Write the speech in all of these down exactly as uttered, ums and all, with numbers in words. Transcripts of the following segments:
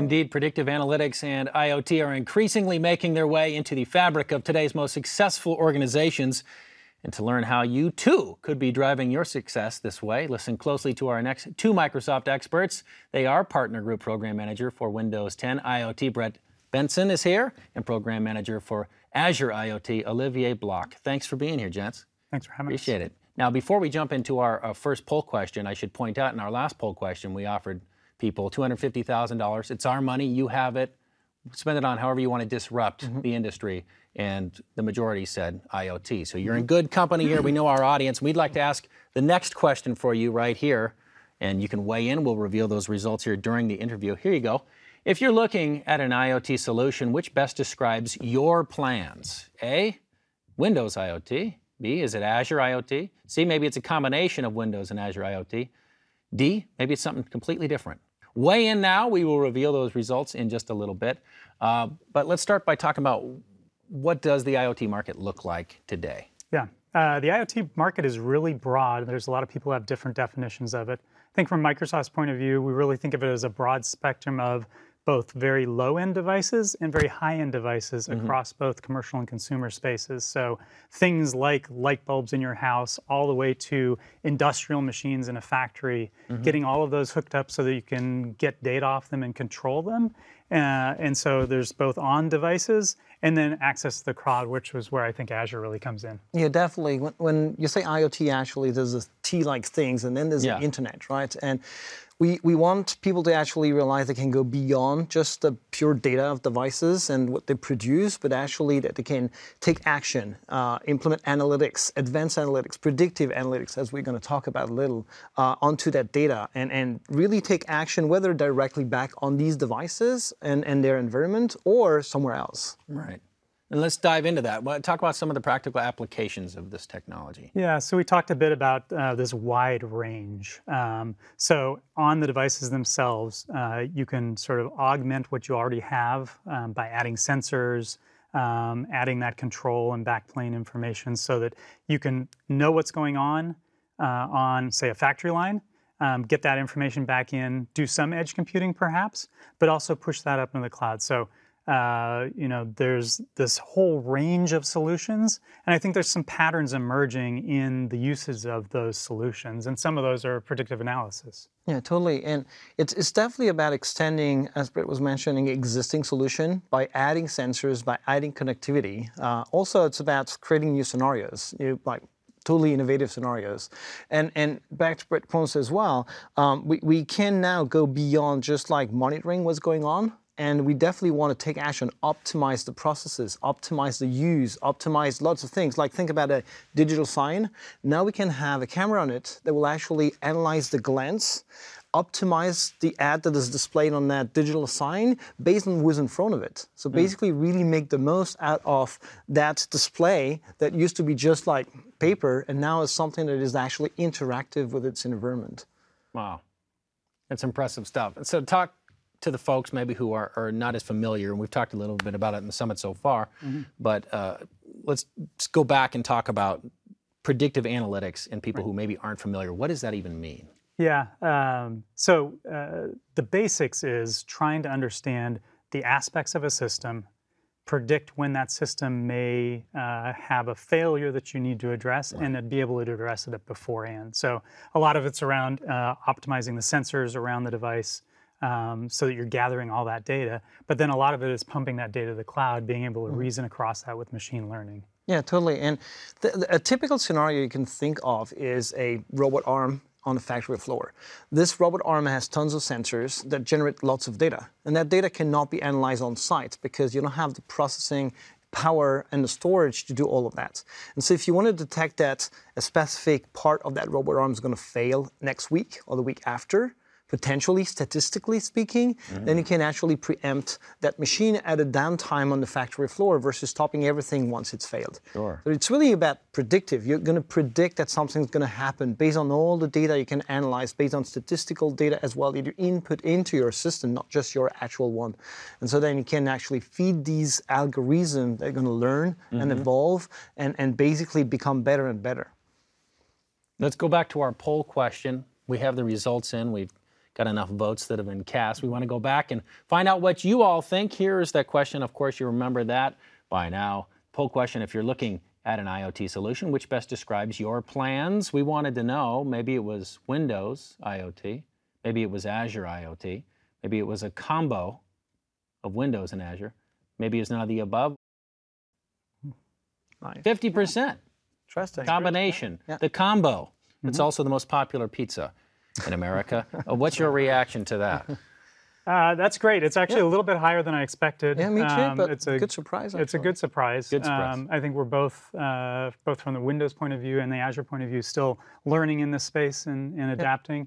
Indeed, predictive analytics and I O T are increasingly making their way into the fabric of today's most successful organizations. And to learn how you, too, could be driving your success this way, listen closely to our next two Microsoft experts. They are Partner Group Program Manager for Windows ten I O T, Brett Benson, is here, and Program Manager for Azure I O T, Olivier Bloch. Thanks for being here, gents. Thanks for having us. Appreciate it. Now, before we jump into our uh, first poll question, I should point out in our last poll question, we offered people two hundred fifty thousand dollars. It's our money. You have it. Spend it on however you want to disrupt mm-hmm. the industry. And the majority said I O T. So you're in good company here. We know our audience. We'd like to ask the next question for you right here. And you can weigh in. We'll reveal those results here during the interview. Here you go. If you're looking at an I O T solution, which best describes your plans? A, Windows I O T. B, is it Azure I O T? C, maybe it's a combination of Windows and Azure I O T. D, maybe it's something completely different. Weigh in now. We will reveal those results in just a little bit. Uh, but let's start by talking about what does the I O T market look like today? Yeah, uh, the I O T market is really broad. There's a lot of people who have different definitions of it. I think from Microsoft's point of view, we really think of it as a broad spectrum of both very low-end devices and very high-end devices mm-hmm. across both commercial and consumer spaces. So things like light bulbs in your house, all the way to industrial machines in a factory, mm-hmm. getting all of those hooked up so that you can get data off them and control them. Uh, and so there's both on devices and then access to the cloud, which was where I think Azure really comes in. Yeah, definitely. When, when you say I O T, actually, there's a T-like things, and then there's yeah. the internet, right? And we, we want people to actually realize they can go beyond just the pure data of devices and what they produce, but actually that they can take action, uh, implement analytics, advanced analytics, predictive analytics, as we're going to talk about a little, uh, onto that data, and, and really take action, whether directly back on these devices and, and their environment or somewhere else. Right. And let's dive into that. Talk about some of the practical applications of this technology. Yeah, so we talked a bit about uh, this wide range. Um, so on the devices themselves, uh, you can sort of augment what you already have um, by adding sensors, um, adding that control and backplane information so that you can know what's going on uh, on, say, a factory line, um, get that information back in, do some edge computing perhaps, but also push that up into the cloud. So Uh, you know, there's this whole range of solutions, and I think there's some patterns emerging in the uses of those solutions, and some of those are predictive analysis. Yeah, totally. And it's, it's definitely about extending, as Brett was mentioning, existing solution by adding sensors, by adding connectivity. Uh, also, it's about creating new scenarios, you, like totally innovative scenarios. And and back to Brett's points as well, um, we, we can now go beyond just like monitoring what's going on. And we definitely want to take action, optimize the processes, optimize the use, optimize lots of things. Like think about a digital sign. Now we can have a camera on it that will actually analyze the glance, optimize the ad that is displayed on that digital sign based on who's in front of it. So basically mm. really make the most out of that display that used to be just like paper and now is something that is actually interactive with its environment. Wow, that's impressive stuff. So talk to the folks maybe who are, are not as familiar, and we've talked a little bit about it in the summit so far, mm-hmm. but uh, let's just go back and talk about predictive analytics and people right. who maybe aren't familiar. What does that even mean? Yeah, um, so uh, the basics is trying to understand the aspects of a system, predict when that system may uh, have a failure that you need to address, right. and then be able to address it beforehand. So a lot of it's around uh, optimizing the sensors around the device, Um, so that you're gathering all that data. But then a lot of it is pumping that data to the cloud, being able to mm-hmm. reason across that with machine learning. Yeah, totally. And the, the, a typical scenario you can think of is a robot arm on the factory floor. This robot arm has tons of sensors that generate lots of data. And that data cannot be analyzed on site because you don't have the processing power and the storage to do all of that. And so if you want to detect that a specific part of that robot arm is going to fail next week or the week after, potentially, statistically speaking, mm-hmm. then you can actually preempt that machine at a downtime on the factory floor versus stopping everything once it's failed. Sure. So it's really about predictive. You're going to predict that something's going to happen based on all the data you can analyze, based on statistical data as well that you input into your system, not just your actual one. And so then you can actually feed these algorithms that are going to learn mm-hmm. and evolve and, and basically become better and better. Let's go back to our poll question. We have the results in. We've got enough votes that have been cast. We want to go back and find out what you all think. Here's that question. Of course, you remember that by now. Poll question, if you're looking at an IoT solution, which best describes your plans? We wanted to know, maybe it was Windows IoT, maybe it was Azure IoT, maybe it was a combo of Windows and Azure, maybe it's none of the above. Nice. fifty percent. Interesting. Combination, Yeah. the combo. Mm-hmm. It's also the most popular pizza in America. Uh, What's your reaction to that? Uh, that's great. It's actually a little bit higher than I expected. Yeah, me too, Um, but it's a good surprise, It's a actually. good surprise. Good surprise. Um, I think we're both, uh, both from the Windows point of view and the Azure point of view, still learning in this space and, and adapting.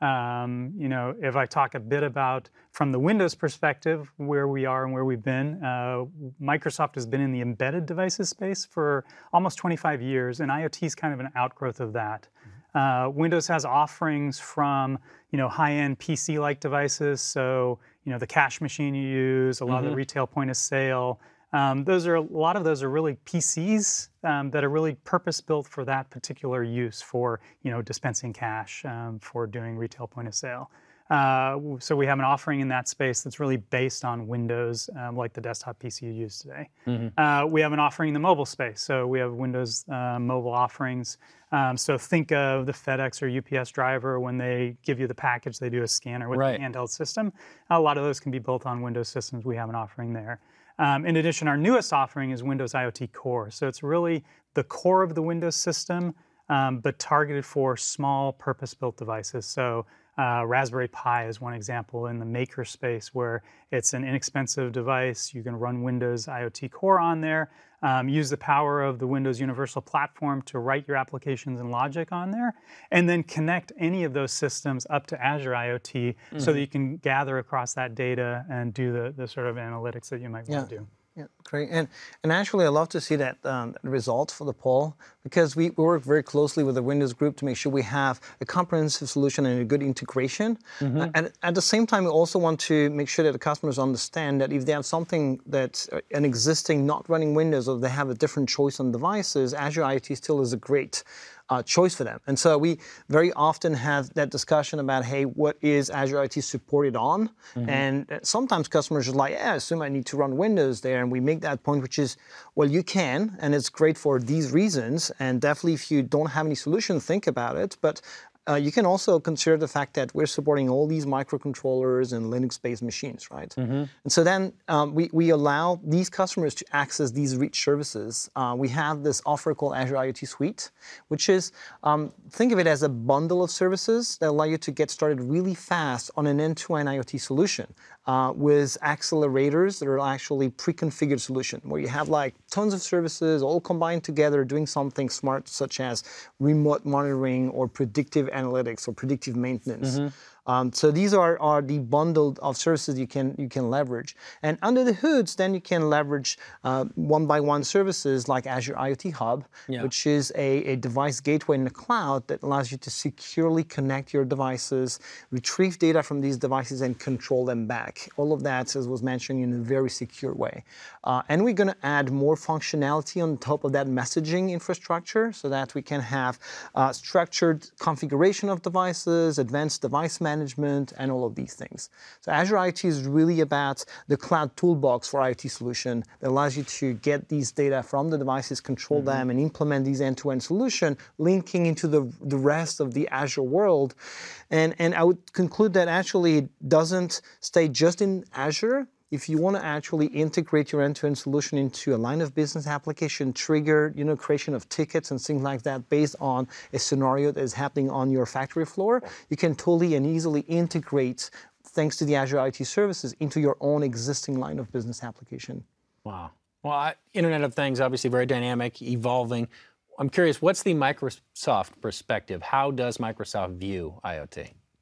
Um, you know, if I talk a bit about from the Windows perspective, where we are and where we've been, uh, Microsoft has been in the embedded devices space for almost twenty-five years, and IoT is kind of an outgrowth of that. Uh, Windows has offerings from, you know, high-end P C-like devices, so, you know, the cash machine you use, a lot Mm-hmm. of the retail point of sale. Um, those are, a lot of those are really P Cs um, that are really purpose-built for that particular use for, you know, dispensing cash, um, for doing retail point of sale. Uh, so we have an offering in that space that's really based on Windows, um, like the desktop P C you use today. Mm-hmm. Uh, we have an offering in the mobile space. So we have Windows uh, mobile offerings. Um, so think of the FedEx or U P S driver when they give you the package, they do a scanner with Right. a handheld system. A lot of those can be built on Windows systems. We have an offering there. Um, in addition, our newest offering is Windows IoT Core. So it's really the core of the Windows system, um, but targeted for small purpose-built devices. So uh, Raspberry Pi is one example in the maker space where it's an inexpensive device. You can run Windows IoT Core on there, um, use the power of the Windows Universal Platform to write your applications and logic on there, and then connect any of those systems up to Azure IoT so that you can gather across that data and do the, the sort of analytics that you might want to do. Yeah, great. And and actually, I love to see that um, result for the poll because we work very closely with the Windows group to make sure we have a comprehensive solution and a good integration. Mm-hmm. Uh, and at the same time, we also want to make sure that the customers understand that if they have something that uh, an existing not running Windows or they have a different choice on devices, Azure IoT still is a great Uh, choice for them. And so we very often have that discussion about, hey, what is Azure IoT supported on? Mm-hmm. And uh, sometimes customers are like, yeah, I assume I need to run Windows there. And we make that point, which is, well, you can, and it's great for these reasons. And definitely if you don't have any solution, think about it. But Uh, you can also consider the fact that we're supporting all these microcontrollers and Linux-based machines, right? Mm-hmm. And so then um, we, we allow these customers to access these rich services. Uh, we have this offer called Azure IoT Suite, which is, um, think of it as a bundle of services that allow you to get started really fast on an end-to-end IoT solution uh, with accelerators that are actually pre-configured solution, where you have like tons of services all combined together doing something smart, such as remote monitoring or predictive analytics or predictive maintenance. Mm-hmm. Um, so these are, are the bundled of services you can you can leverage. And under the hoods, then you can leverage uh, one by one services like Azure IoT Hub, Yeah. which is a, a device gateway in the cloud that allows you to securely connect your devices, retrieve data from these devices, and control them back. All of that, as was mentioned, in a very secure way. Uh, and we're going to add more functionality on top of that messaging infrastructure so that we can have uh, structured configuration of devices, advanced device management, management, and all of these things. So Azure IoT is really about the cloud toolbox for IoT solution that allows you to get these data from the devices, control mm-hmm. them, and implement these end-to-end solution, linking into the, the rest of the Azure world. And, and I would conclude that actually it doesn't stay just in Azure. If you want to actually integrate your end-to-end solution into a line of business application, trigger, you know, creation of tickets and things like that based on a scenario that is happening on your factory floor, you can totally and easily integrate, thanks to the Azure IoT services, into your own existing line of business application. Wow. Well, I, Internet of Things, obviously very dynamic, evolving. I'm curious, what's the Microsoft perspective? How does Microsoft view IoT?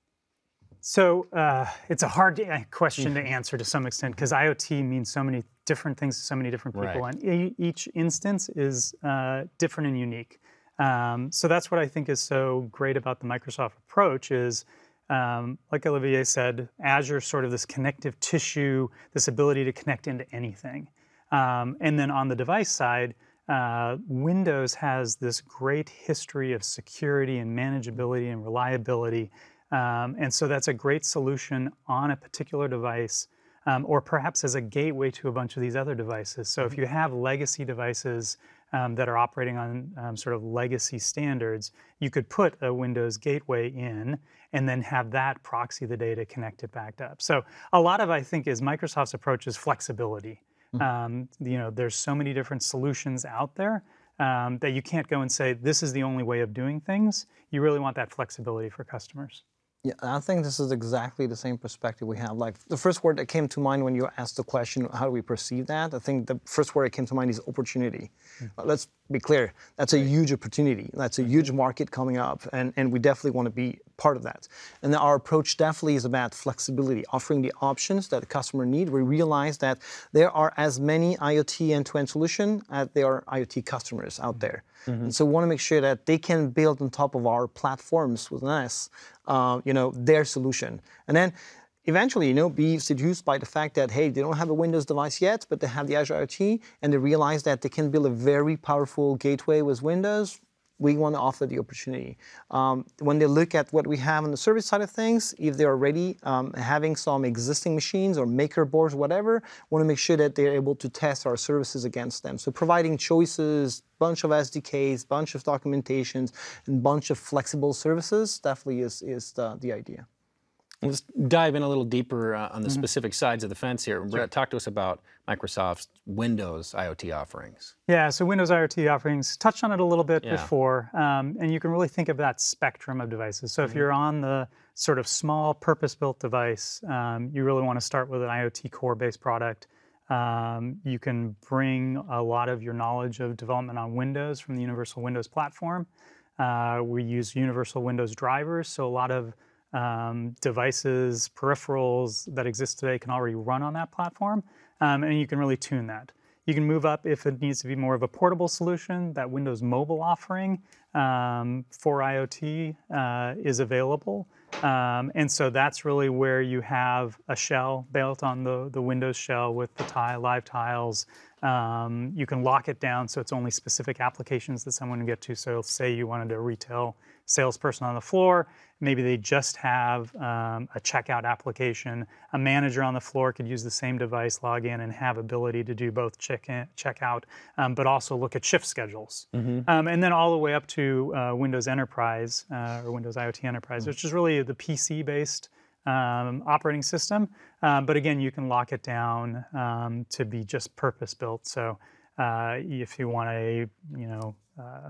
So uh, it's a hard question to answer to some extent because IoT means so many different things to so many different people, Right. and e- each instance is uh, different and unique. Um, so that's what I think is so great about the Microsoft approach is, um, like Olivier said, Azure is sort of this connective tissue, this ability to connect into anything. Um, and then on the device side, uh, Windows has this great history of security and manageability and reliability. Um, and so that's a great solution on a particular device, um, or perhaps as a gateway to a bunch of these other devices. So if you have legacy devices um, that are operating on um, sort of legacy standards, you could put a Windows gateway in and then have that proxy the data, connect it back up. So a lot of, I think, is Microsoft's approach is flexibility. Mm-hmm. um, you know, there's so many different solutions out there um, that you can't go and say, this is the only way of doing things. You really want that flexibility for customers. Yeah, I think this is exactly the same perspective we have. Like the first word that came to mind when you asked the question, how do we perceive that? I think the first word that came to mind is opportunity. Mm-hmm. uh, let's be clear, that's a right. huge opportunity. That's a huge market coming up, and, and we definitely want to be part of that. And our approach definitely is about flexibility, offering the options that the customer need. We realize that there are as many IoT end-to-end solutions as there are IoT customers out there. Mm-hmm. And so we want to make sure that they can build on top of our platforms with us, uh, you know, their solution. And then eventually, you know, be seduced by the fact that, hey, they don't have a Windows device yet, but they have the Azure IoT, and they realize that they can build a very powerful gateway with Windows. We want to offer the opportunity. Um, when they look at what we have on the service side of things, if they're already um, having some existing machines or maker boards, whatever, want to make sure that they're able to test our services against them. So providing choices, bunch of S D Ks, bunch of documentations, and bunch of flexible services definitely is, is the, the idea. Let's dive in a little deeper uh, on the mm-hmm. specific sides of the fence here. Sure. Brett, talk to us about Microsoft's Windows IoT offerings. Yeah, so Windows IoT offerings, touched on it a little bit yeah. before, um, and you can really think of that spectrum of devices. So mm-hmm. if you're on the sort of small purpose-built device, um, you really want to start with an IoT core-based product. Um, you can bring a lot of your knowledge of development on Windows from the Universal Windows platform. Uh, we use Universal Windows drivers, so a lot of Um, devices, peripherals that exist today can already run on that platform, um, and you can really tune that. You can move up if it needs to be more of a portable solution. That Windows Mobile offering um, for IoT uh, is available, um, and so that's really where you have a shell built on the, the Windows shell with the tile, live tiles. Um, you can lock it down so it's only specific applications that someone can get to. So say you wanted a retail salesperson on the floor, maybe they just have um, a checkout application. A manager on the floor could use the same device, log in, and have ability to do both check in, checkout, um, but also look at shift schedules. Mm-hmm. Um, and then all the way up to uh, Windows Enterprise uh, or Windows IoT Enterprise, mm-hmm. which is really the P C-based um, operating system. Um, but again, you can lock it down um, to be just purpose-built. So uh, if you want a, you know, uh,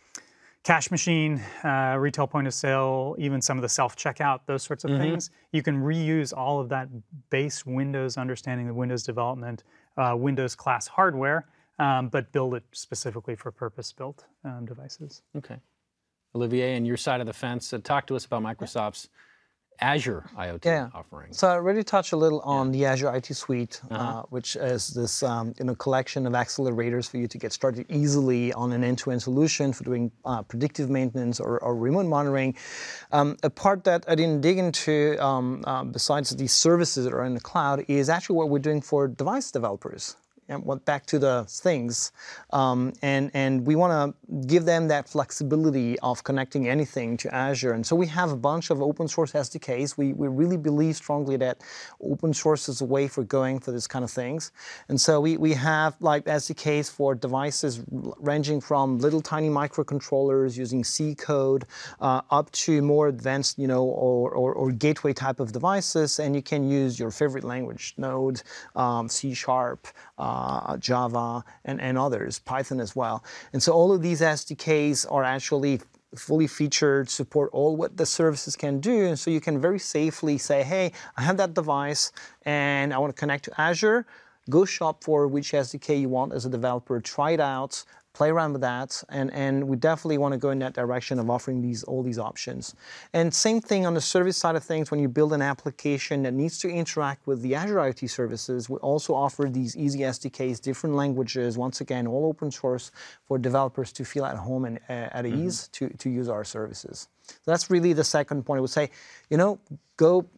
cash machine, uh, retail point of sale, even some of the self-checkout, those sorts of mm-hmm. things, you can reuse all of that base Windows understanding of Windows development, uh, Windows class hardware, um, but build it specifically for purpose-built um, devices. Okay. Olivier, on your side of the fence, uh, talk to us about Microsoft's Azure IoT yeah. offering. So I already touched a little on yeah. the Azure I T Suite, uh-huh. uh, which is this um, you know, collection of accelerators for you to get started easily on an end-to-end solution for doing uh, predictive maintenance or, or remote monitoring. Um, a part that I didn't dig into, um, uh, besides these services that are in the cloud, is actually what we're doing for device developers. And went back to the things, um, and and we want to give them that flexibility of connecting anything to Azure. And so we have a bunch of open source S D Ks. We we really believe strongly that open source is a way for going for this kind of things. And so we we have like S D Ks for devices ranging from little tiny microcontrollers using C code uh, up to more advanced, you know, or, or or gateway type of devices. And you can use your favorite language, Node, um, C Sharp. Uh, Uh, Java, and, and others, Python as well. And so all of these S D Ks are actually fully featured, support all what the services can do. And so you can very safely say, hey, I have that device and I want to connect to Azure. Go shop for which S D K you want as a developer, try it out, play around with that, and, and we definitely want to go in that direction of offering these all these options. And same thing on the service side of things, when you build an application that needs to interact with the Azure IoT services, we also offer these easy S D Ks, different languages, once again, all open source for developers to feel at home and uh, at ease mm-hmm. to, to use our services. So that's really the second point. I would say, you know, go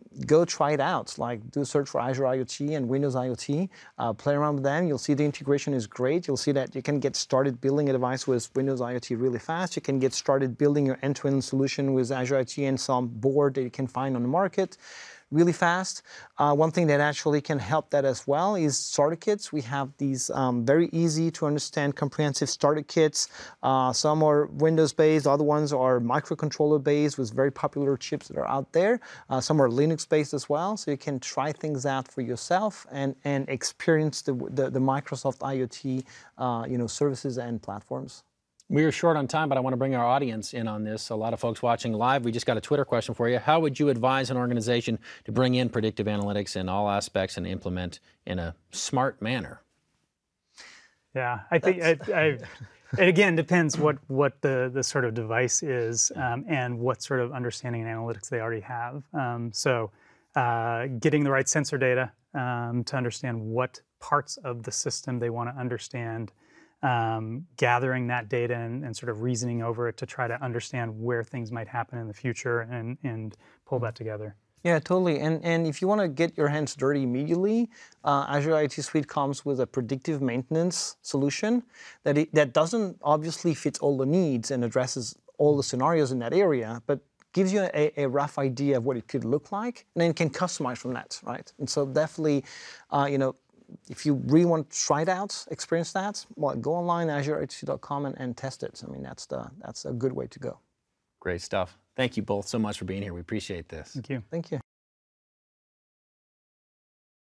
go try it out. Like do a search for Azure IoT and Windows IoT, uh, play around with them. You'll see the integration is great. You'll see that you can get started building a device with Windows IoT really fast. You can get started building your end-to-end solution with Azure IoT and some board that you can find on the market really fast. Uh, one thing that actually can help that as well is starter kits. We have these um, very easy to understand comprehensive starter kits. Uh, some are Windows-based, other ones are microcontroller-based with very popular chips that are out there. Uh, some are Linux-based as well, so you can try things out for yourself and, and experience the, the, the Microsoft IoT uh, you know, services and platforms. We are short on time, but I want to bring our audience in on this. A lot of folks watching live, we just got a Twitter question for you. How would you advise an organization to bring in predictive analytics in all aspects and implement in a smart manner? Yeah, I think I, I, it again depends what what the the sort of device is um, and what sort of understanding and analytics they already have. Um, so, uh, getting the right sensor data um, to understand what parts of the system they want to understand. Um, gathering that data and, and sort of reasoning over it to try to understand where things might happen in the future and, and pull that together. Yeah, totally. And and if you want to get your hands dirty immediately, uh, Azure IoT Suite comes with a predictive maintenance solution that it, that doesn't obviously fit all the needs and addresses all the scenarios in that area, but gives you a, a rough idea of what it could look like, and then you can customize from that, right? And so definitely, uh, you know. If you really want to try it out, experience that, well, go online, azure I O T dot com, and, and test it. I mean, that's the that's a good way to go. Great stuff. Thank you both so much for being here. We appreciate this. Thank you. Thank you.